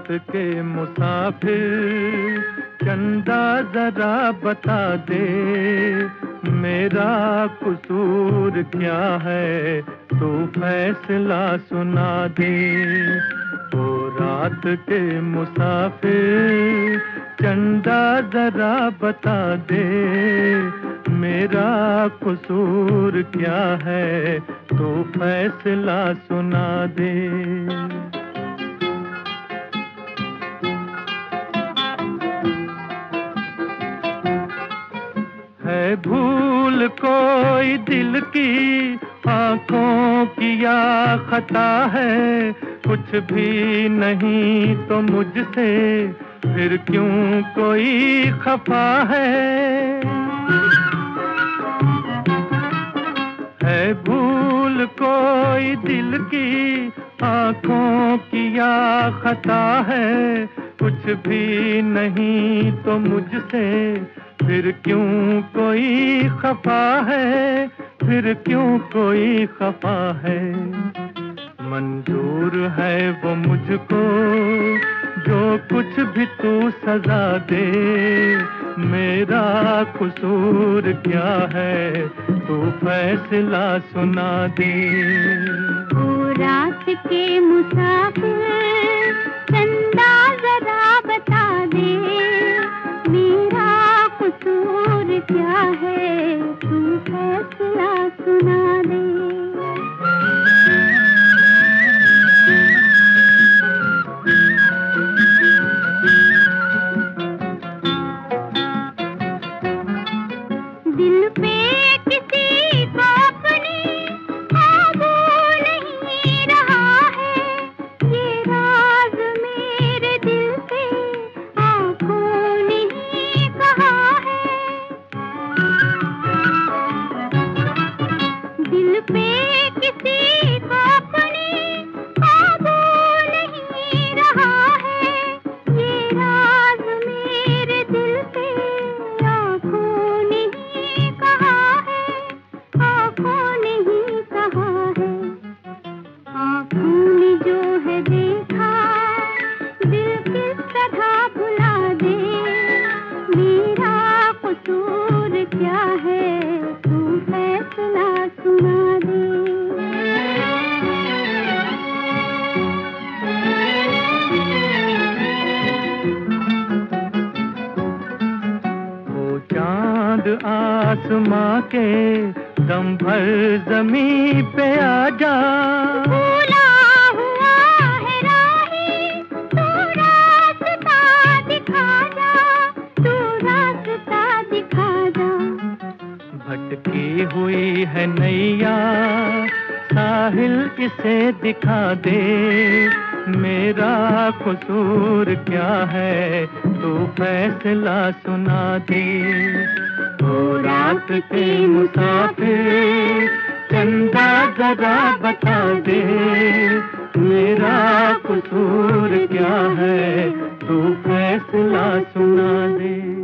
के मुसाफिर चंदा जरा बता दे, मेरा कसूर क्या है तू फैसला सुना दे। ओ रात के मुसाफिर चंदा जरा बता दे, मेरा कसूर क्या है तू फैसला सुना दे। है भूल कोई दिल की आंखों की या खता है, कुछ भी नहीं तो मुझसे फिर क्यों कोई खफा है। भूल कोई दिल की आंखों की या खता है, कुछ भी नहीं तो मुझसे फिर क्यों कोई खफा है, फिर क्यों कोई खफा है। मंजूर है वो मुझको जो कुछ भी तू सजा दे, मेरा कसूर क्या है तू फैसला सुना दे। ओ रात के मुसाफिर चंदा जरा बता दे, मेरा कसूर क्या है तू फैसला सुना दे। दिल पे किसी को अपनी काबू नहीं रहा है, ये राज मेरे दिल से आंखों ने ही कहा है। दिल पे किसी को अपनी काबू नहीं रहा है, ये राज मेरे दिल से आंखों ने आँखों ने जो है देखा दिल किस तरह भुला दे, मेरा कसूर क्या है तू फैसला सुना दे। वो चांद आसमां के दम भर जमीन पे आ जा, भूला हुआ है राही तू रास्ता दिखा जा, तू रास्ता दिखा जा। भटकी हुई है नैया साहिल इसे दिखा दे, मेरा कसूर क्या है तू फैसला सुना दे। ओ रात के मुसाफिर चंदा जरा बता दे, मेरा कसूर क्या है तू फैसला सुना दे।